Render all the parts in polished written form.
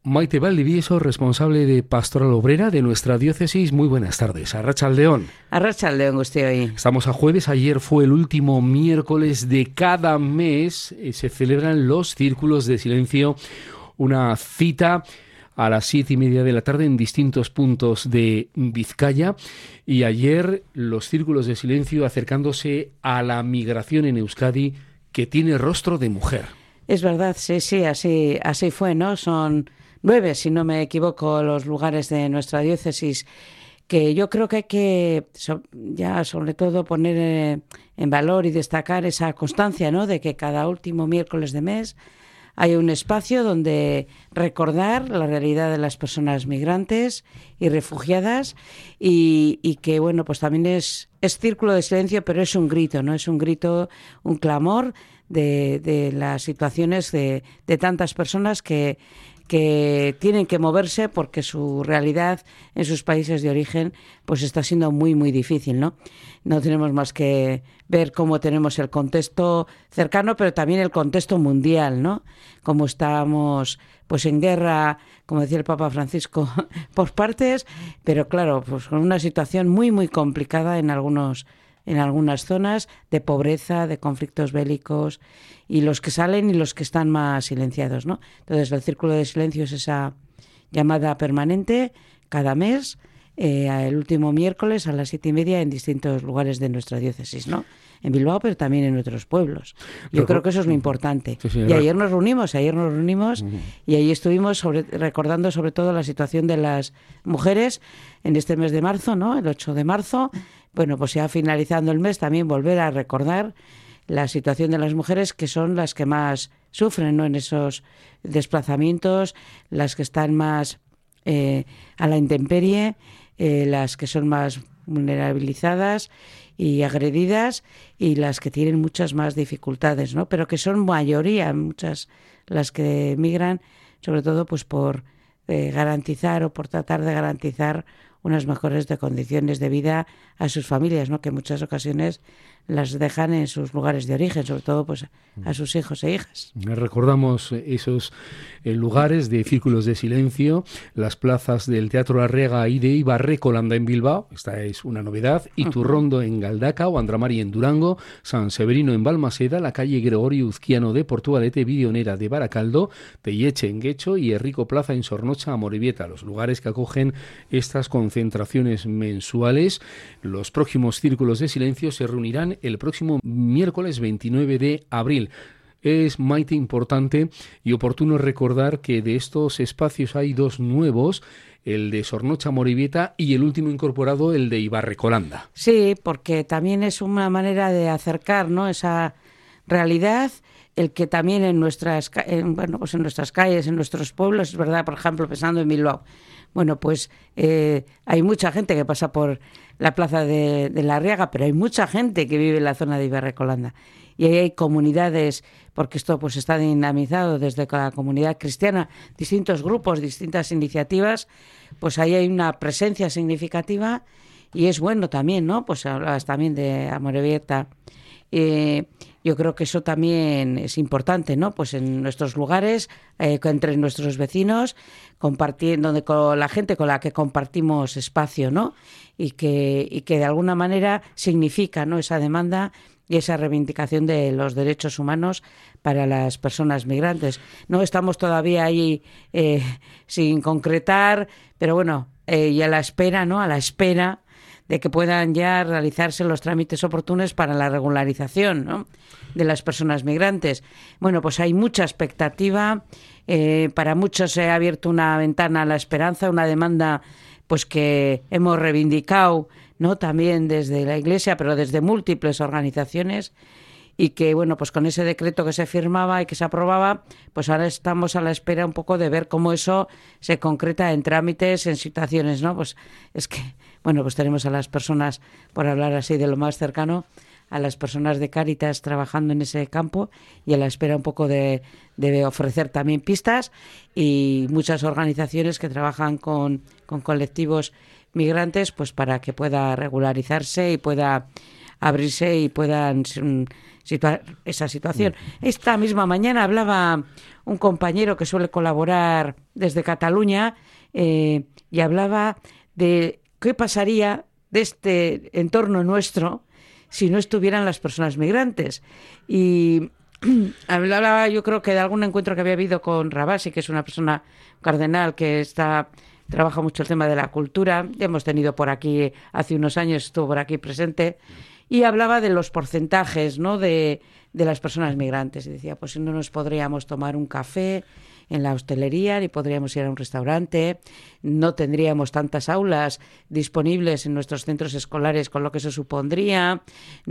Maite Valdivieso, responsable de Pastoral Obrera de nuestra diócesis. Muy buenas tardes. Arratsaldeon. Arratsaldeon, guztioi. Estamos a jueves. Ayer fue el último miércoles de cada mes. Se celebran los círculos de silencio. Una cita a las 7:30 de la tarde en distintos puntos de Vizcaya. Y ayer los círculos de silencio acercándose a la migración en Euskadi, que tiene rostro de mujer. Es verdad, sí, así fue, ¿no? Son 9, si no me equivoco, los lugares de nuestra diócesis, que yo creo que hay que ya sobre todo poner en valor y destacar esa constancia, ¿no? De que cada último miércoles de mes hay un espacio donde recordar la realidad de las personas migrantes y refugiadas y que, bueno, pues también es círculo de silencio, pero es un grito, ¿no? Es un grito, un clamor de las situaciones de tantas personas que tienen que moverse porque su realidad en sus países de origen pues está siendo muy, muy difícil, ¿no? No tenemos más que ver cómo tenemos el contexto cercano, pero también el contexto mundial, ¿no? Cómo estamos pues en guerra, como decía el Papa Francisco, por partes, pero claro, pues con una situación muy, muy complicada en algunas zonas de pobreza, de conflictos bélicos, y los que salen y los que están más silenciados, ¿no? Entonces, el círculo de silencio es esa llamada permanente cada mes, el último miércoles a las 7:30 en distintos lugares de nuestra diócesis, ¿no? En Bilbao, pero también en otros pueblos. Yo creo que eso es lo importante. Sí, y ayer nos reunimos y ahí estuvimos recordando sobre todo la situación de las mujeres en este mes de marzo, ¿no? El 8 de marzo. Bueno, pues ya finalizando el mes también volver a recordar la situación de las mujeres, que son las que más sufren, ¿no? En esos desplazamientos, las que están más a la intemperie, las que son más vulnerabilizadas y agredidas, y las que tienen muchas más dificultades, ¿no? Pero que son mayoría, muchas las que migran, sobre todo pues por garantizar o por tratar de garantizar unas mejores condiciones de vida a sus familias, ¿no? Que en muchas ocasiones las dejan en sus lugares de origen, sobre todo pues a sus hijos e hijas. Recordamos esos lugares de círculos de silencio, las plazas del Teatro Larrega y de Ibarrecolanda en Bilbao, esta es una novedad, Iturrondo en Galdakao, Andramari en Durango, San Severino en Balmaseda, la calle Gregorio Uzquiano de Portugalete, Bidionera de Baracaldo, Telleche en Guecho y Errico Plaza en Sornocha, Amorebieta, los lugares que acogen estas concentraciones mensuales. Los próximos círculos de silencio se reunirán el próximo miércoles 29 de abril. Es, Maite, importante y oportuno recordar que de estos espacios hay 2 nuevos, el de Sornocha Amorebieta y el último incorporado, el de Ibarrecolanda. Sí, porque también es una manera de acercar, ¿no?, esa realidad, el que también en nuestras calles, en nuestros pueblos, es verdad, por ejemplo, pensando en Bilbao, bueno, pues hay mucha gente que pasa por la plaza de la Arriaga, pero hay mucha gente que vive en la zona de Ibarrecolanda. Y ahí hay comunidades, porque esto pues está dinamizado desde la comunidad cristiana, distintos grupos, distintas iniciativas, pues ahí hay una presencia significativa y es bueno también, ¿no? Pues hablabas también de Amorebieta. Yo creo que eso también es importante, ¿no? Pues en nuestros lugares, entre nuestros vecinos, compartiendo con la gente con la que compartimos espacio, ¿no? Y que de alguna manera significa, ¿no?, esa demanda y esa reivindicación de los derechos humanos para las personas migrantes. No estamos todavía ahí sin concretar, pero bueno, y a la espera, ¿no? A la espera de que puedan ya realizarse los trámites oportunos para la regularización, ¿no?, de las personas migrantes. Bueno, pues hay mucha expectativa, para muchos se ha abierto una ventana a la esperanza, una demanda pues que hemos reivindicado, ¿no?, también desde la Iglesia, pero desde múltiples organizaciones, y que, bueno, pues con ese decreto que se firmaba y que se aprobaba, pues ahora estamos a la espera un poco de ver cómo eso se concreta en trámites, en situaciones, ¿no? Pues es que, bueno, pues tenemos a las personas, por hablar así de lo más cercano, a las personas de Cáritas trabajando en ese campo y a la espera un poco de ofrecer también pistas, y muchas organizaciones que trabajan con colectivos migrantes, pues para que pueda regularizarse y pueda abrirse y puedan situar esa situación. Esta misma mañana hablaba un compañero que suele colaborar desde Cataluña y hablaba de qué pasaría de este entorno nuestro si no estuvieran las personas migrantes. Y hablaba, yo creo que de algún encuentro que había habido con Rabasi, que es una persona cardenal que trabaja mucho el tema de la cultura. Ya hemos tenido por aquí, hace unos años estuvo por aquí presente, y hablaba de los porcentajes, ¿no?, de las personas migrantes. Y decía, pues si no nos podríamos tomar un café en la hostelería, ni podríamos ir a un restaurante, no tendríamos tantas aulas disponibles en nuestros centros escolares, con lo que eso supondría,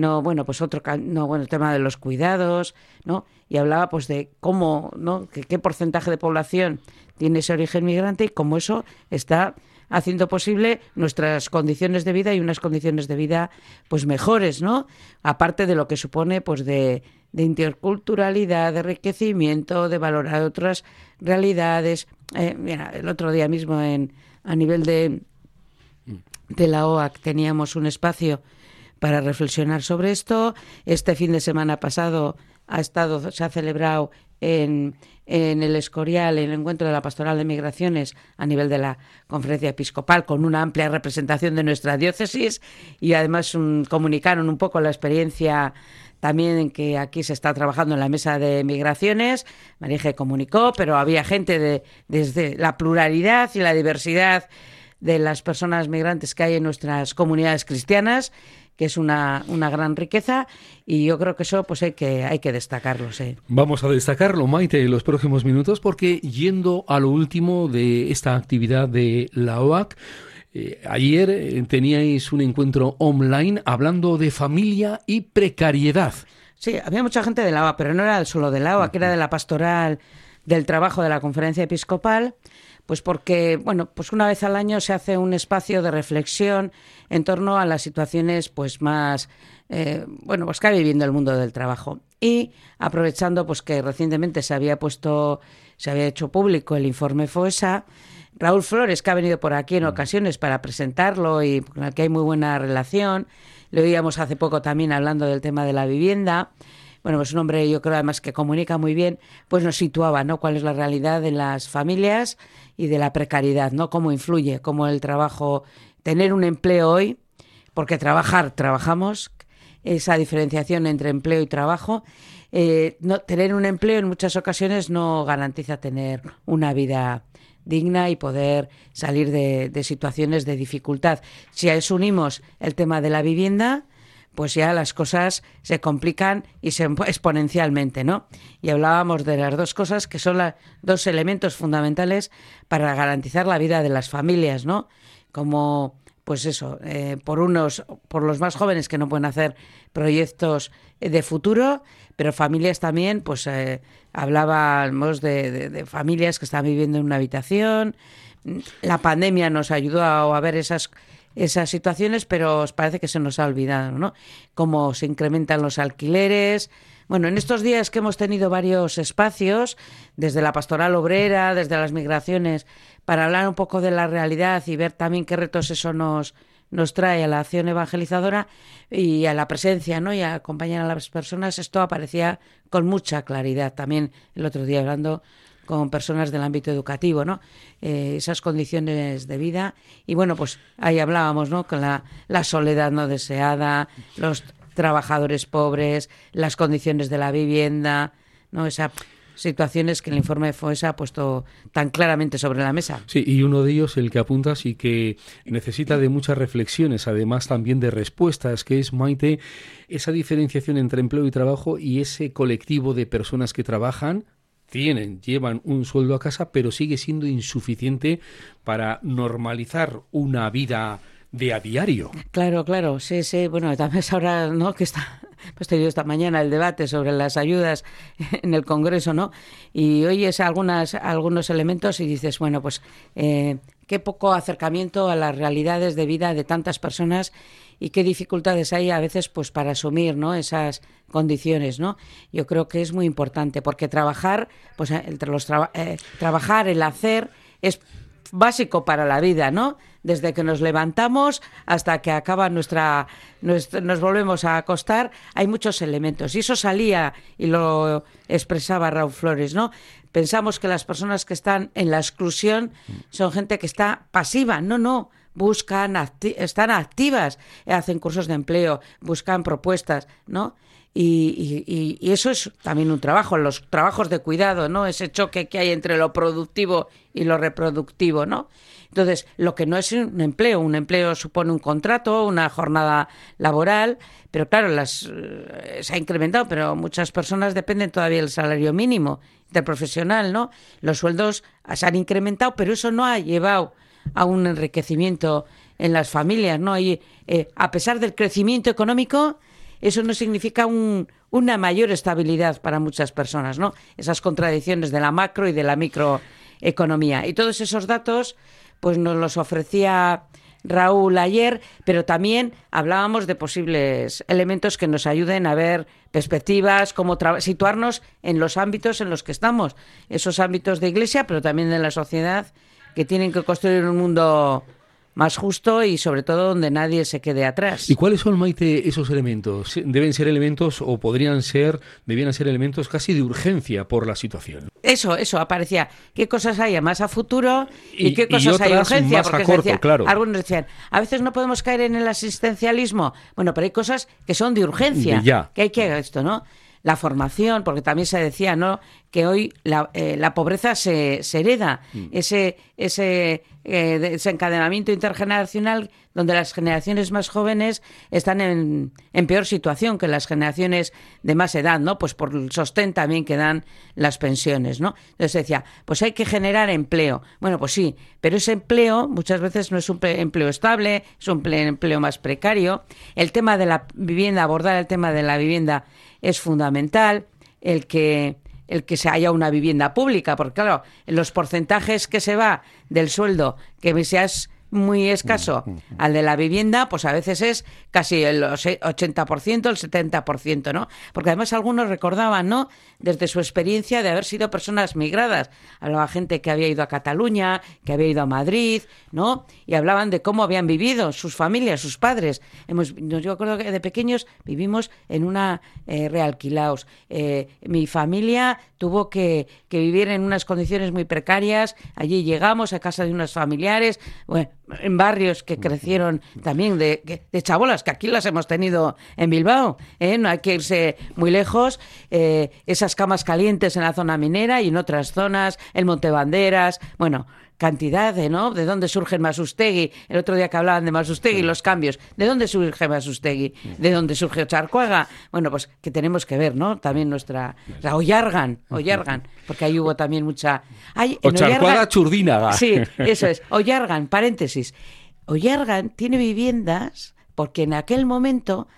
el tema de los cuidados, ¿no? Y hablaba pues de cómo, ¿no?, qué porcentaje de población tiene ese origen migrante y cómo eso está haciendo posible nuestras condiciones de vida y unas condiciones de vida pues mejores, ¿no? Aparte de lo que supone pues de interculturalidad, de enriquecimiento, de valorar otras realidades. Mira, el otro día mismo a nivel de la OAC teníamos un espacio para reflexionar sobre esto. Este fin de semana pasado se ha celebrado en el Escorial el encuentro de la Pastoral de Migraciones a nivel de la Conferencia Episcopal, con una amplia representación de nuestra diócesis, y además comunicaron un poco la experiencia también en que aquí se está trabajando en la mesa de migraciones. Marije comunicó, pero había gente desde la pluralidad y la diversidad de las personas migrantes que hay en nuestras comunidades cristianas, que es una gran riqueza, y yo creo que eso pues hay que destacarlo. Sí. Vamos a destacarlo, Maite, en los próximos minutos, porque yendo a lo último de esta actividad de la OAC, ayer teníais un encuentro online hablando de familia y precariedad. Sí, había mucha gente de la OAC, pero no era solo de la OAC, era de la Pastoral del Trabajo de la Conferencia Episcopal. Pues porque, pues una vez al año se hace un espacio de reflexión en torno a las situaciones pues más, pues que ha viviendo el mundo del trabajo. Y aprovechando pues que recientemente se había hecho público el informe FOESA, Raúl Flores, que ha venido por aquí en ocasiones para presentarlo y con el que hay muy buena relación, le oíamos hace poco también hablando del tema de la vivienda. Bueno, pues un hombre, yo creo además que comunica muy bien, pues nos situaba, ¿no?, cuál es la realidad de las familias y de la precariedad, ¿no?, cómo influye, cómo el trabajo, tener un empleo hoy, porque trabajamos, esa diferenciación entre empleo y trabajo. No, tener un empleo en muchas ocasiones no garantiza tener una vida digna y poder salir de situaciones de dificultad. Si a eso unimos el tema de la vivienda, pues ya las cosas se complican y exponencialmente, ¿no? Y hablábamos de las dos cosas que son los dos elementos fundamentales para garantizar la vida de las familias, ¿no? Como, pues eso, por los más jóvenes que no pueden hacer proyectos de futuro, pero familias también, pues hablábamos de familias que están viviendo en una habitación. La pandemia nos ayudó a ver esas situaciones, pero os parece que se nos ha olvidado, ¿no? Cómo se incrementan los alquileres. Bueno, en estos días que hemos tenido varios espacios, desde la Pastoral Obrera, desde las migraciones, para hablar un poco de la realidad y ver también qué retos eso nos trae a la acción evangelizadora y a la presencia, ¿no?, y a acompañar a las personas, esto aparecía con mucha claridad. También el otro día hablando con personas del ámbito educativo, ¿no? Esas condiciones de vida. Y bueno, pues ahí hablábamos, ¿no?, con la soledad no deseada, los trabajadores pobres, las condiciones de la vivienda, ¿no? Esas situaciones que el informe de FOESA ha puesto tan claramente sobre la mesa. Sí, y uno de ellos, el que apuntas y que necesita de muchas reflexiones, además también de respuestas, que es, Maite, esa diferenciación entre empleo y trabajo y ese colectivo de personas que trabajan, llevan un sueldo a casa, pero sigue siendo insuficiente para normalizar una vida de a diario. Claro, sí. Bueno, también es ahora, ¿no?, que pues tenido esta mañana el debate sobre las ayudas en el Congreso, ¿no? Y oyes algunos elementos y dices, bueno, pues qué poco acercamiento a las realidades de vida de tantas personas y qué dificultades hay a veces pues para asumir, ¿no?, esas condiciones, ¿no? Yo creo que es muy importante porque trabajar, pues trabajar, el hacer es básico para la vida, ¿no? desde que nos levantamos hasta que acaba nos volvemos a acostar, hay muchos elementos. Y eso salía, y lo expresaba Raúl Flores, ¿no? Pensamos que las personas que están en la exclusión son gente que está pasiva. No. Están activas, hacen cursos de empleo, buscan propuestas, ¿no? Y eso es también un trabajo, los trabajos de cuidado, ¿no? Ese choque que hay entre lo productivo y lo reproductivo, ¿no? Entonces, lo que no es un empleo supone un contrato, una jornada laboral, pero claro, se ha incrementado, pero muchas personas dependen todavía del salario mínimo interprofesional, ¿no? Los sueldos se han incrementado, pero eso no ha llevado a un enriquecimiento en las familias, ¿no? Y, a pesar del crecimiento económico, eso no significa una mayor estabilidad para muchas personas, ¿no? Esas contradicciones de la macro y de la microeconomía. Y todos esos datos, pues nos los ofrecía Raúl ayer, pero también hablábamos de posibles elementos que nos ayuden a ver perspectivas, cómo situarnos en los ámbitos en los que estamos, esos ámbitos de iglesia, pero también de la sociedad, que tienen que construir un mundo más justo y sobre todo donde nadie se quede atrás. ¿Y cuáles son, Maite, esos elementos? ¿Deben ser elementos o debían ser elementos casi de urgencia por la situación? Eso aparecía. ¿Qué cosas hay más a futuro y qué cosas hay de urgencia? Más a corto, claro. Algunos decían, a veces no podemos caer en el asistencialismo. Bueno, pero hay cosas que son de urgencia, que hay que hacer esto, ¿no? La formación, porque también se decía, ¿no?, que hoy la pobreza se hereda, ese desencadenamiento intergeneracional donde las generaciones más jóvenes están en peor situación que las generaciones de más edad, ¿no? Pues por el sostén también que dan las pensiones, ¿no? Entonces decía, pues hay que generar empleo. Bueno, pues sí, pero ese empleo muchas veces no es un empleo estable, es un empleo más precario. El tema de la vivienda, abordar el tema de la vivienda es fundamental, el que se haya una vivienda pública, porque claro, en los porcentajes que se va del sueldo, que seas muy escaso al de la vivienda, pues a veces es casi el 80%, el 70%, ¿no? Porque además algunos recordaban, ¿no?, desde su experiencia de haber sido personas migradas. Hablaba gente que había ido a Cataluña, que había ido a Madrid, ¿no? Y hablaban de cómo habían vivido sus familias, sus padres. Yo recuerdo que de pequeños vivimos en una realquilaos. Mi familia tuvo que vivir en unas condiciones muy precarias. Allí llegamos a casa de unos familiares, bueno, en barrios que crecieron también de chabolas, que aquí las hemos tenido en Bilbao, no hay que irse muy lejos, esas camas calientes en la zona minera y en otras zonas, el Montebanderas, bueno, cantidad ¿no? De dónde surge Masustegui. El otro día que hablaban de Masustegui, los cambios. ¿De dónde surge Masustegui? ¿De dónde surge Ocharcuaga? Bueno, pues que tenemos que ver, ¿no? También nuestra Ollargan, porque ahí hubo también mucha... Ocharcuaga Churdínaga. Sí, eso es. Ollargan, paréntesis. Ollargan tiene viviendas porque en aquel momento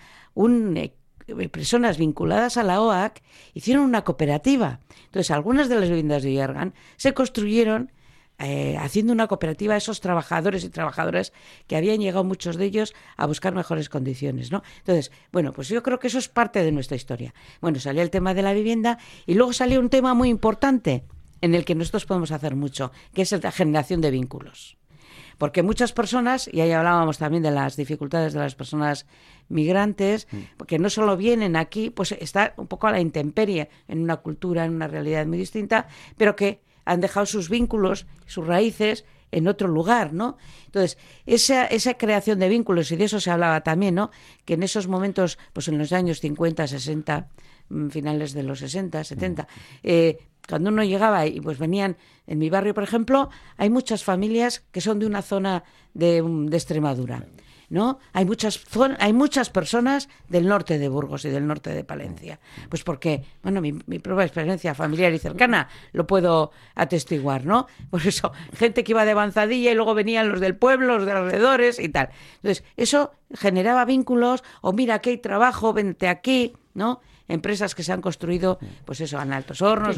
personas vinculadas a la OAC hicieron una cooperativa. Entonces, algunas de las viviendas de Ollargan se construyeron haciendo una cooperativa a esos trabajadores y trabajadoras que habían llegado, muchos de ellos, a buscar mejores condiciones, ¿no? Entonces, bueno, pues yo creo que eso es parte de nuestra historia. Bueno, salió el tema de la vivienda y luego salió un tema muy importante en el que nosotros podemos hacer mucho, que es la generación de vínculos. Porque muchas personas, y ahí hablábamos también de las dificultades de las personas migrantes, porque no solo vienen aquí, pues está un poco a la intemperie, en una cultura, en una realidad muy distinta, pero que han dejado sus vínculos, sus raíces en otro lugar, ¿no? Entonces, esa creación de vínculos, y de eso se hablaba también, ¿no?, que en esos momentos, pues en los años 50, 60, finales de los 60, 70, cuando uno llegaba y pues venían, en mi barrio, por ejemplo, hay muchas familias que son de una zona de Extremadura, ¿no? Hay muchas personas del norte de Burgos y del norte de Palencia. Pues porque, bueno, mi propia experiencia familiar y cercana lo puedo atestiguar, ¿no? Por eso, gente que iba de avanzadilla y luego venían los del pueblo, los de alrededores y tal. Entonces, eso generaba vínculos, o mira, aquí hay trabajo, vente aquí, ¿no? Empresas que se han construido, pues eso, en Altos Hornos,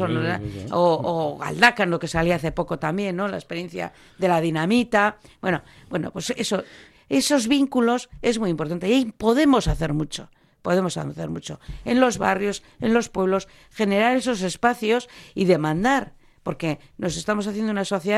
o Galdacan, lo que salía hace poco también, ¿no? La experiencia de la dinamita. Bueno, pues eso... Esos vínculos es muy importante y ahí podemos hacer mucho en los barrios, en los pueblos, generar esos espacios y demandar, porque nos estamos haciendo una sociedad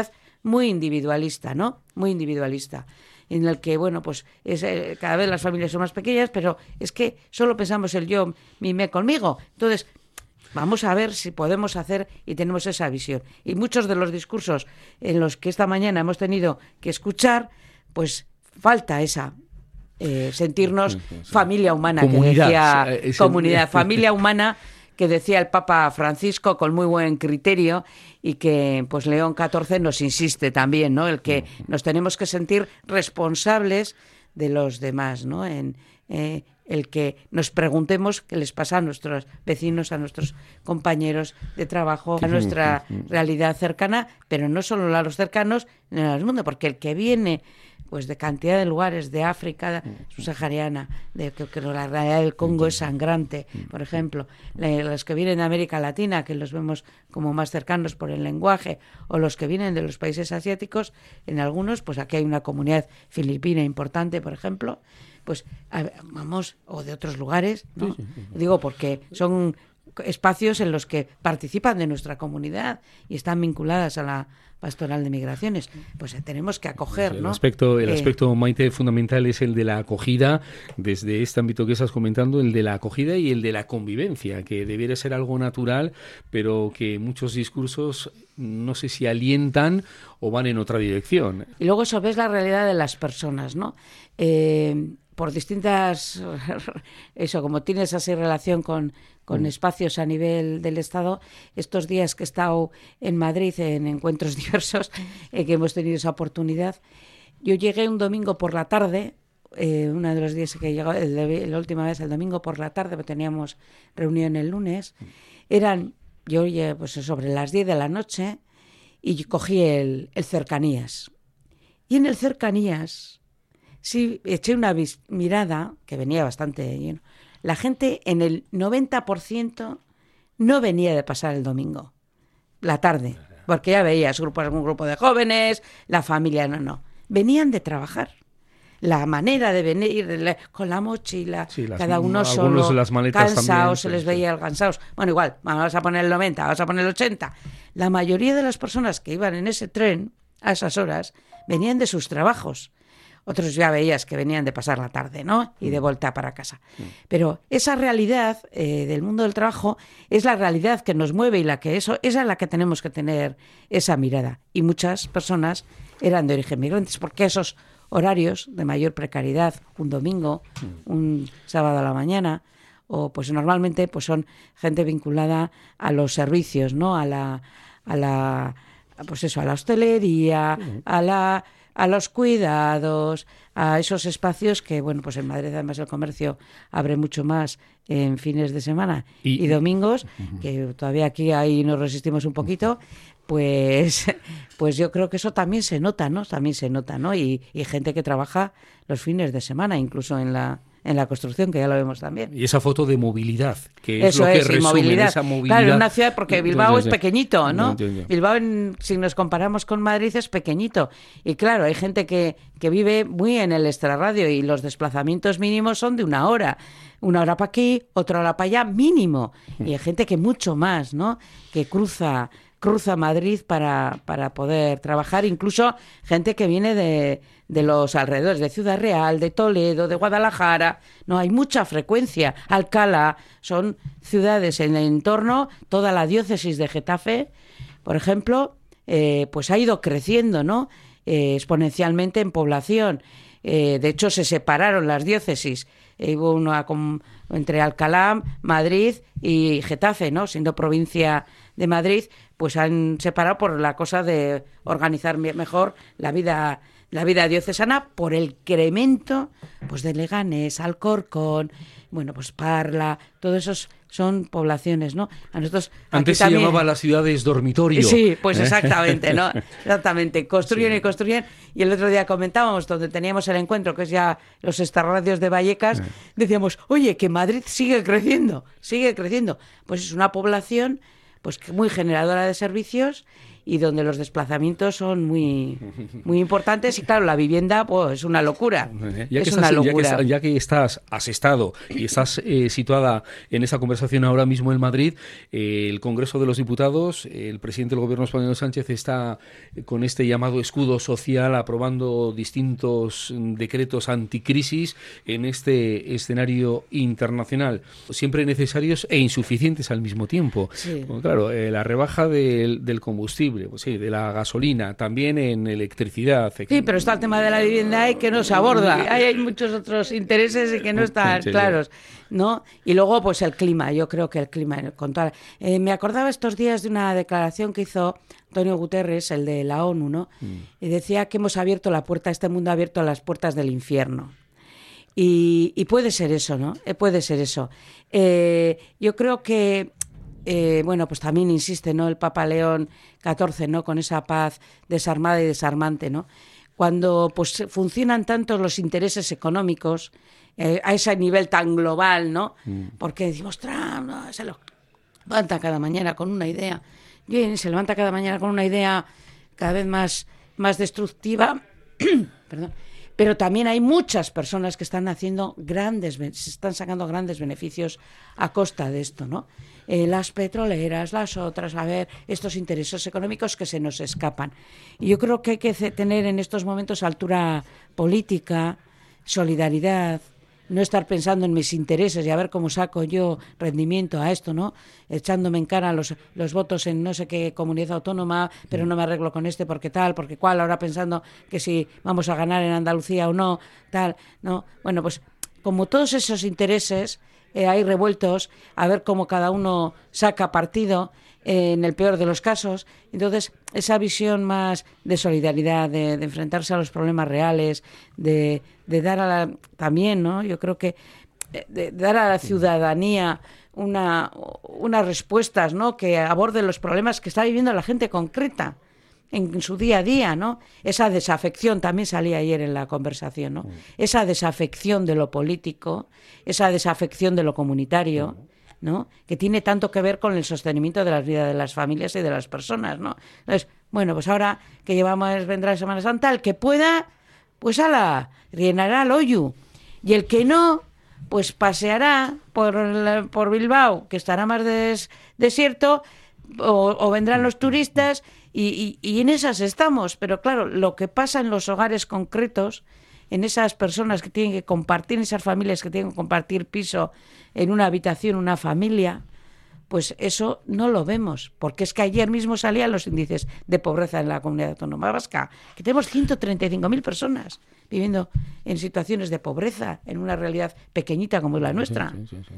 muy individualista, ¿no? Muy individualista, en el que, bueno, pues cada vez las familias son más pequeñas, pero es que solo pensamos el yo, mi, me, conmigo. Entonces, vamos a ver si podemos hacer y tenemos esa visión. Y muchos de los discursos en los que esta mañana hemos tenido que escuchar, pues falta esa sentirnos familia humana, comunidad, que decía comunidad, familia humana, que decía el Papa Francisco con muy buen criterio, y que pues León XIV nos insiste también, ¿no? El que nos tenemos que sentir responsables de los demás, ¿no? El que nos preguntemos qué les pasa a nuestros vecinos, a nuestros compañeros de trabajo, a nuestra realidad cercana, pero no solo a los cercanos, sino al mundo, porque el que viene pues de cantidad de lugares de África subsahariana, que la realidad del Congo es sangrante, por ejemplo, los que vienen de América Latina, que los vemos como más cercanos por el lenguaje, o los que vienen de los países asiáticos, en algunos, pues aquí hay una comunidad filipina importante, por ejemplo, pues vamos, o de otros lugares, ¿no? Digo, porque son espacios en los que participan de nuestra comunidad y están vinculadas a la pastoral de migraciones, pues tenemos que acoger, pues el ¿no? Aspecto, Maite, fundamental es el de la acogida, desde este ámbito que estás comentando, el de la acogida y el de la convivencia, que debiera ser algo natural, pero que muchos discursos no sé si alientan o van en otra dirección. Y luego eso ves la realidad de las personas, ¿no? Por distintas, eso, como tienes así relación con espacios a nivel del Estado, estos días que he estado en Madrid en encuentros diversos, que hemos tenido esa oportunidad, yo llegué un domingo por la tarde, uno de los días que llegó, la última vez el domingo por la tarde, porque teníamos reunión el lunes, yo llegué pues sobre las 10 de la noche y cogí el Cercanías. Y en el Cercanías sí eché una mirada, que venía bastante lleno. La gente en el 90% no venía de pasar el domingo, la tarde, porque ya veías algún grupo de jóvenes, la familia, no. Venían de trabajar. La manera de venir con la mochila, cada uno solo, de las maletas cansados, también, se les veía cansados. Bueno, igual, vamos a poner el 90, vamos a poner el 80. La mayoría de las personas que iban en ese tren a esas horas venían de sus trabajos. Otros ya veías que venían de pasar la tarde, ¿no? Y de vuelta para casa. Pero esa realidad del mundo del trabajo es la realidad que nos mueve, y esa es la que tenemos que tener esa mirada. Y muchas personas eran de origen migrantes, porque esos horarios de mayor precariedad, un domingo, un sábado a la mañana, o pues normalmente pues son gente vinculada a los servicios, ¿no? A la hostelería, a los cuidados, a esos espacios que, bueno, pues en Madrid además el comercio abre mucho más en fines de semana y domingos, que todavía aquí ahí nos resistimos un poquito, pues yo creo que eso también se nota, ¿no? Y gente que trabaja los fines de semana, incluso en la construcción, que ya lo vemos también. Y esa foto de movilidad, que es lo que resume esa movilidad. Claro, en una ciudad, porque Bilbao es pequeñito, ¿no? Bilbao, si nos comparamos con Madrid, es pequeñito. Y claro, hay gente que vive muy en el extrarradio, y los desplazamientos mínimos son de una hora. Una hora para aquí, otra hora para allá, mínimo. Y hay gente que mucho más, ¿no? Que cruza Madrid para poder trabajar, incluso gente que viene de los alrededores, de Ciudad Real, de Toledo, de Guadalajara. No, hay mucha frecuencia. Alcalá, son ciudades en el entorno, toda la diócesis de Getafe, por ejemplo, pues ha ido creciendo, ¿no? Exponencialmente en población. De hecho, se separaron las diócesis. Hubo una entre Alcalá, Madrid y Getafe, ¿no? Siendo provincia de Madrid, pues han separado por la cosa de organizar mejor la vida diocesana, por el incremento pues de Leganés, Alcorcón, bueno, pues Parla, todos esos son poblaciones, ¿no? A nosotros antes se llamaba las ciudades dormitorio. Sí, pues exactamente, ¿no? Exactamente, construyen. Y el otro día comentábamos, donde teníamos el encuentro, que es ya los extrarradios de Vallecas, decíamos, oye, que Madrid sigue creciendo. Pues es una población pues muy generadora de servicios y donde los desplazamientos son muy importantes, y claro, la vivienda pues es una locura. Ya que has estado y estás situada en esta conversación ahora mismo en Madrid, el Congreso de los Diputados, el presidente del Gobierno español, Sánchez, está con este llamado escudo social aprobando distintos decretos anticrisis en este escenario internacional, siempre necesarios e insuficientes al mismo tiempo. Sí. Bueno, claro, la rebaja del combustible, pues sí, de la gasolina, también en electricidad. Sí, pero está el tema de la vivienda y que no se aborda. Hay muchos otros intereses y que no están claros, ¿no? Y luego, pues el clima. Yo creo que el clima, me acordaba estos días de una declaración que hizo Antonio Guterres, el de la ONU, ¿no? Y decía que hemos abierto la puerta, este mundo ha abierto las puertas del infierno. Y puede ser eso, ¿no? Puede ser eso. Yo creo que bueno, pues también insiste, ¿no?, el Papa León XIV, ¿no?, con esa paz desarmada y desarmante, ¿no? Cuando pues funcionan tanto los intereses económicos a ese nivel tan global, ¿no? Porque decimos, Trump, no, se levanta cada mañana con una idea. Bien, se levanta cada mañana con una idea cada vez más destructiva. Perdón. Pero también hay muchas personas que están se están sacando grandes beneficios a costa de esto, ¿no? Las petroleras, las otras, estos intereses económicos que se nos escapan. Y yo creo que hay que tener en estos momentos altura política, solidaridad, no estar pensando en mis intereses y a ver cómo saco yo rendimiento a esto, ¿no? Echándome en cara los votos en no sé qué comunidad autónoma, pero no me arreglo con este porque tal, porque cual, ahora pensando que si vamos a ganar en Andalucía o no, tal, ¿no? Bueno, pues como todos esos intereses hay revueltos, a ver cómo cada uno saca partido, en el peor de los casos. Entonces, esa visión más de solidaridad, de enfrentarse a los problemas reales, de dar también, ¿no? Yo creo que de dar a la ciudadanía unas respuestas, ¿no?, que aborden los problemas que está viviendo la gente concreta en su día a día, ¿no? Esa desafección, también salía ayer en la conversación, ¿no? Esa desafección de lo político, esa desafección de lo comunitario, ¿no?, que tiene tanto que ver con el sostenimiento de la vida de las familias y de las personas, ¿no? Entonces, bueno, pues ahora que vendrá Semana Santa, el que pueda, pues llenará el hoyo, y el que no, pues paseará por Bilbao, que estará más desierto, o vendrán los turistas, y en esas estamos. Pero claro, lo que pasa en los hogares concretos, en esas personas que tienen que compartir, en esas familias que tienen que compartir piso en una habitación, una familia, pues eso no lo vemos, porque es que ayer mismo salían los índices de pobreza en la Comunidad Autónoma Vasca, que tenemos 135.000 personas viviendo en situaciones de pobreza, en una realidad pequeñita como es la nuestra,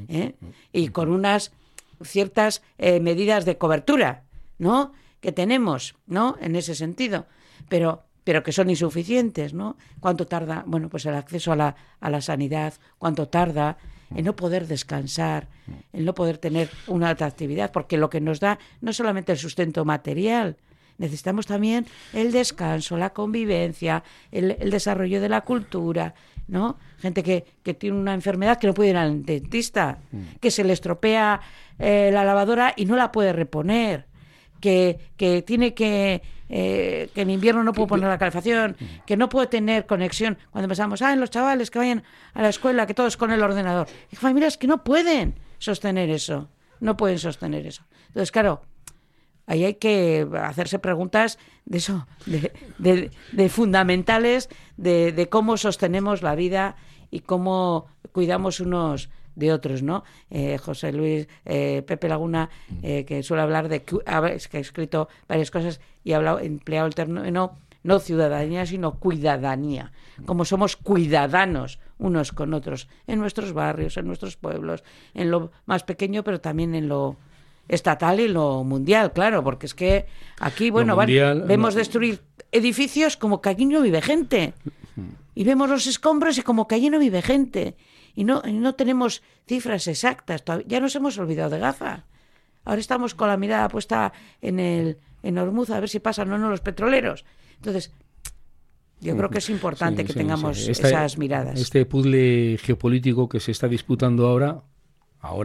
y con unas ciertas medidas de cobertura, ¿no?, que tenemos, ¿no?, en ese sentido, pero que son insuficientes, ¿no? ¿Cuánto tarda? Bueno, pues el acceso a la sanidad, ¿cuánto tarda en no poder descansar, en no poder tener una alta actividad? Porque lo que nos da no solamente el sustento material, necesitamos también el descanso, la convivencia, el desarrollo de la cultura, ¿no? Gente que tiene una enfermedad que no puede ir al dentista, que se le estropea la lavadora y no la puede reponer, que tiene que en invierno no puede poner la calefacción, que no puede tener conexión. Cuando pensamos, en los chavales que vayan a la escuela, que todos con el ordenador. Hay familias que no pueden sostener eso, Entonces, claro, ahí hay que hacerse preguntas de eso, de fundamentales, de cómo sostenemos la vida y cómo cuidamos unos de otros, ¿no? José Luis, Pepe Laguna, que suele hablar que ha escrito varias cosas y ha empleado el término no ciudadanía, sino cuidadanía. Como somos cuidadanos unos con otros, en nuestros barrios, en nuestros pueblos, en lo más pequeño, pero también en lo estatal y lo mundial, claro, porque es que aquí, bueno, vemos destruir edificios como que allí no vive gente. Y vemos los escombros y como que allí no vive gente. Y no tenemos cifras exactas. Ya nos hemos olvidado de Gaza. Ahora estamos con la mirada puesta en Hormuz a ver si pasan o no los petroleros. Entonces, yo creo que es importante que tengamos esas miradas. Este puzzle geopolítico que se está disputando ahora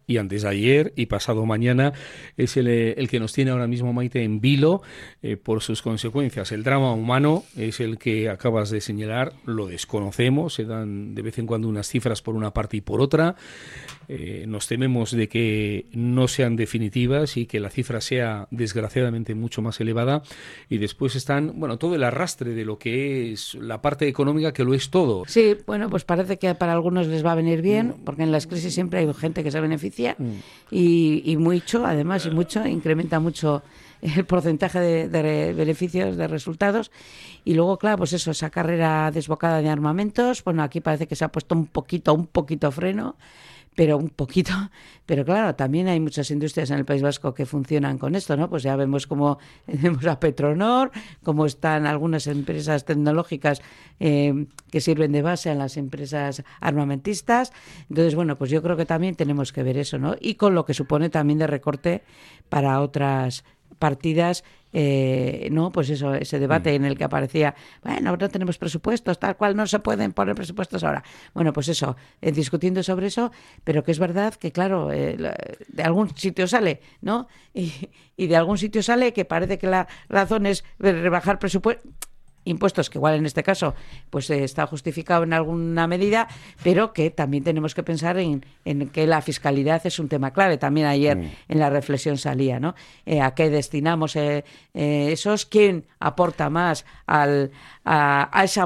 y antes de ayer y pasado mañana es el que nos tiene ahora mismo, Maite, en vilo por sus consecuencias. El drama humano es el que acabas de señalar, lo desconocemos, se dan de vez en cuando unas cifras por una parte y por otra. Nos tememos de que no sean definitivas y que la cifra sea desgraciadamente mucho más elevada, y después están, bueno, todo el arrastre de lo que es la parte económica, que lo es todo. Sí, bueno, pues parece que para algunos les va a venir bien, porque en las crisis siempre hay gente que se beneficia y mucho, además, y mucho, incrementa mucho el porcentaje de beneficios, de resultados. Y luego, claro, pues eso, esa carrera desbocada de armamentos, bueno, aquí parece que se ha puesto un poquito freno, pero un poquito, pero claro, también hay muchas industrias en el País Vasco que funcionan con esto, ¿no? Pues ya vemos cómo tenemos a Petronor, cómo están algunas empresas tecnológicas que sirven de base a las empresas armamentistas. Entonces, bueno, pues yo creo que también tenemos que ver eso, ¿no? Y con lo que supone también de recorte para otras partidas, no, pues eso, ese debate en el que aparecía, bueno, no tenemos presupuestos, tal cual, no se pueden poner presupuestos ahora. Bueno, pues eso, discutiendo sobre eso, pero que es verdad que, claro, de algún sitio sale, ¿no? Y de algún sitio sale que parece que la razón es rebajar impuestos, que igual en este caso pues está justificado en alguna medida, pero que también tenemos que pensar en que la fiscalidad es un tema clave. También ayer en la reflexión salía, ¿no? ¿A qué destinamos esos? ¿Quién aporta más a esa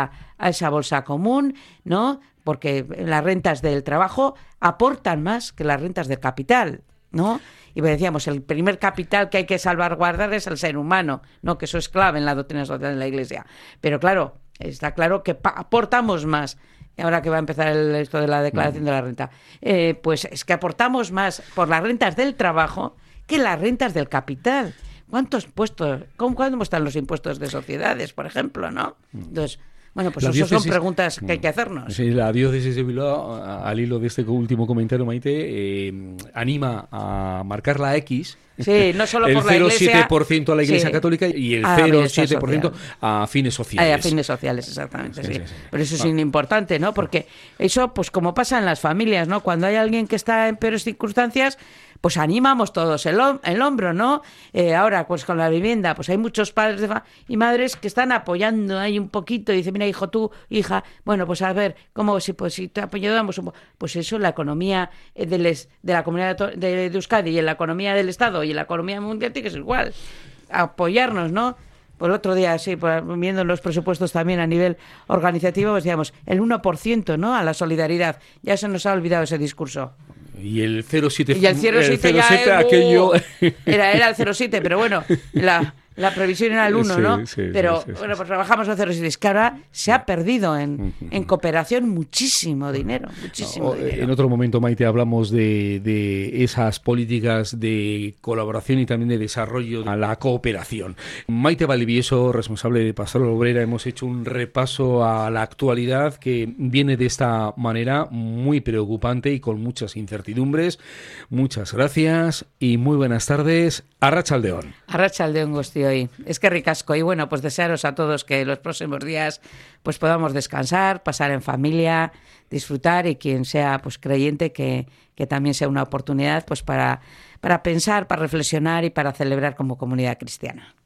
bolsa común, ¿no? Porque las rentas del trabajo aportan más que las rentas del capital, ¿no? Y decíamos, el primer capital que hay que salvaguardar es el ser humano, ¿no? Que eso es clave en la doctrina social de la Iglesia. Pero claro, está claro que aportamos más. Ahora que va a empezar esto de la declaración de la renta, pues es que aportamos más por las rentas del trabajo que las rentas del capital. ¿Cuántos impuestos? ¿Cómo están los impuestos de sociedades, por ejemplo, no? Entonces, bueno, pues esas son preguntas que hay que hacernos. Sí, la diócesis de Bilbao, al hilo de este último comentario, Maite, anima a marcar la X. Sí, no solo por la Iglesia. El 0,7% a la Iglesia Católica y el 0,7% a fines sociales. A fines sociales, exactamente, sí. Pero eso es importante, ¿no? Porque eso, pues como pasa en las familias, ¿no? Cuando hay alguien que está en peores circunstancias, pues animamos todos el hombro, ¿no? Ahora, pues con la vivienda, pues hay muchos padres y madres que están apoyando ahí un poquito y dicen, mira, hijo, tú, hija, bueno, pues a ver, ¿cómo si te apoyamos un poco? Pues eso, la economía de la comunidad de Euskadi y en la economía del Estado y en la economía mundial tiene que ser igual. Apoyarnos, ¿no? Por el otro día, sí, viendo los presupuestos también a nivel organizativo, pues digamos, el 1%, ¿no? A la solidaridad. Ya se nos ha olvidado ese discurso. Y el 0,7%. Y el 0,7 ya aquello... era el 0,7, pero bueno, la previsión era el 1, ¿no? Pero bueno, pues trabajamos al 0,7. Es que ahora se ha perdido en cooperación muchísimo dinero, dinero. En otro momento, Maite, hablamos de esas políticas de colaboración y también de desarrollo a la cooperación. Maite Valdivieso, responsable de Pastoral Obrera, hemos hecho un repaso a la actualidad que viene de esta manera muy preocupante y con muchas incertidumbres. Muchas gracias y muy buenas tardes. Arratsaldeon. Arratsaldeon, Gosti. Es que ricasco. Y bueno, pues desearos a todos que los próximos días pues podamos descansar, pasar en familia, disfrutar, y quien sea pues creyente que también sea una oportunidad pues para pensar, para reflexionar y para celebrar como comunidad cristiana.